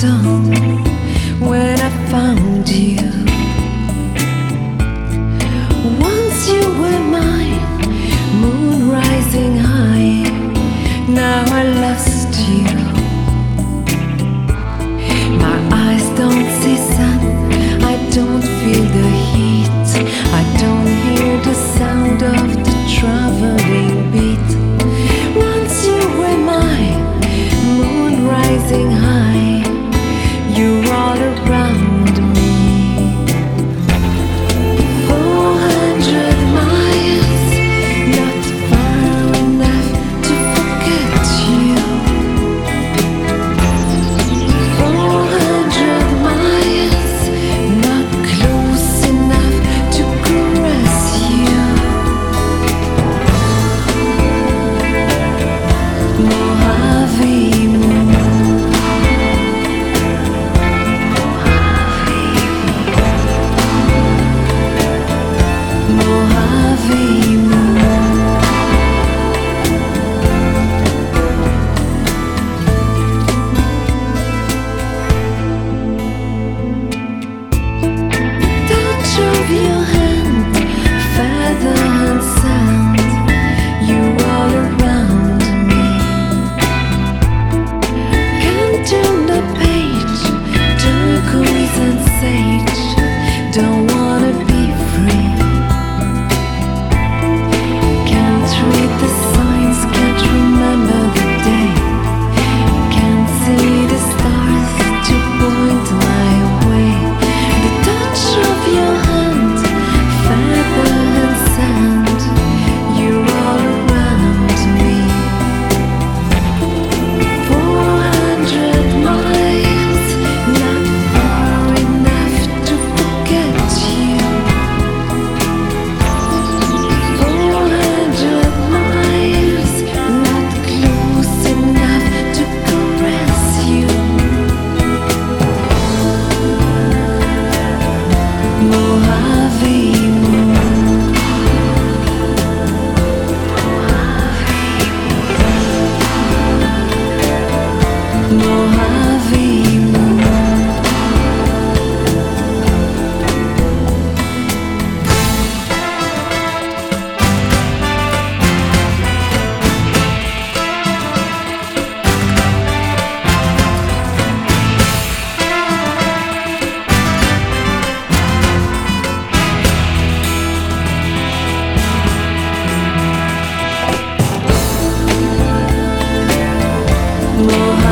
stone when I found you. Once you were mine, moon rising high. Now I lost you. My eyes don't see sun, I don't feel the heat, I don't hear the sound of the traveling beat. Once you were mine, moon rising high, you're all around me. 400 miles, not far enough to forget you. 400 miles, not close enough to caress you. Mojave moon, Mojave moon. Touch of your hand, feather and sound, you all around me. Can't turn the page, turquoise and sage, don't wanna be free. Can't read the signs, can't remember the day, can't see the stars to point my way. The touch of your hand, feather and sand, you're all around me. 400 miles, not far enough to forget you. 400 miles, not close enough to caress you. Mojave moon, Mojave moon. Mojave